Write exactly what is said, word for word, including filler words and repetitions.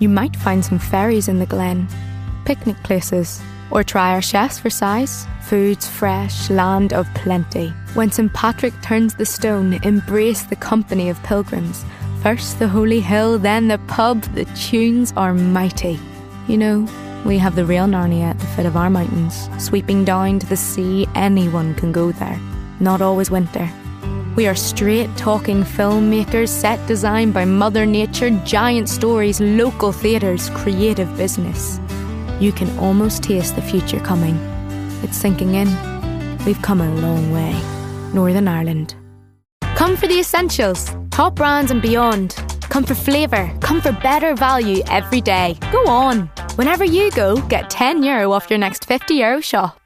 You might find some ferries in the glen, picnic places, or try our chefs for size. Food's fresh, land of plenty. When Saint Patrick turns the stone, embrace the company of pilgrims. First the holy hill, then the pub, the tunes are mighty. You know, we have the real Narnia at the foot of our mountains, sweeping down to the sea. Anyone can go there, not always winter. We are straight-talking filmmakers, set design by Mother Nature, giant stories, local theatres, creative business. You can almost taste the future coming. It's sinking in. We've come a long way. Northern Ireland. Come for the essentials, top brands and beyond. Come for flavour, come for better value every day. Go on. Whenever you go, get ten euro off your next fifty euro shop.